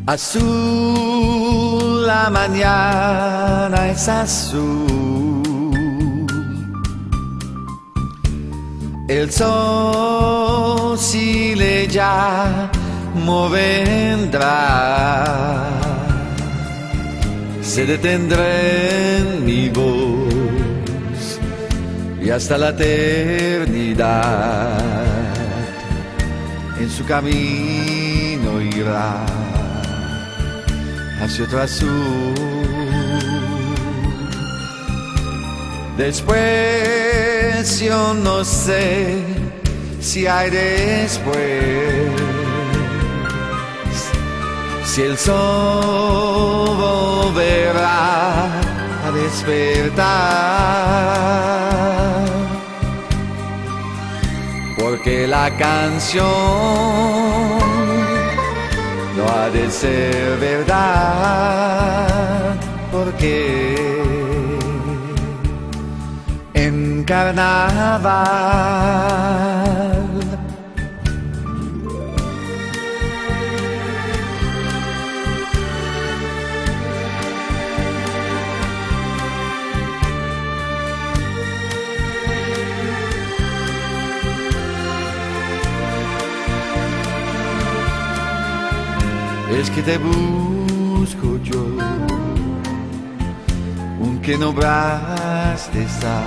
Azul, la mañana es azul. El sol si ya vendrá. Se detendrá en mi voz y hasta la eternidad en su camino irá hacia otro azul. Después yo no sé si hay después, si el sol volverá a despertar, porque la canción no ha de ser verdad, porque en carnaval es que te busco yo, aunque no habrás de estar,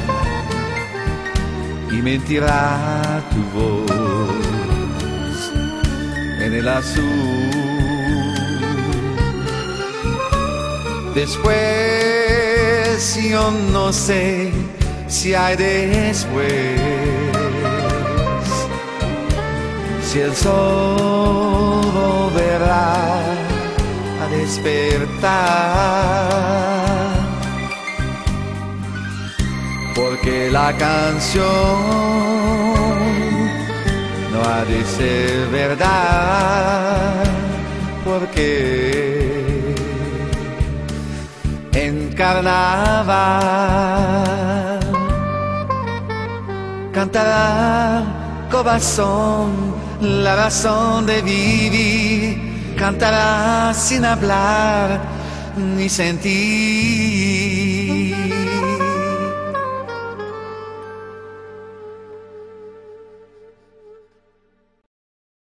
y mentirá tu voz en el azul. Después yo no sé si hay después, si el sol volverá a despertar, porque la canción no ha de ser verdad, porque en carnaval cantará corazón la razón de vivir, cantará sin hablar ni sentir.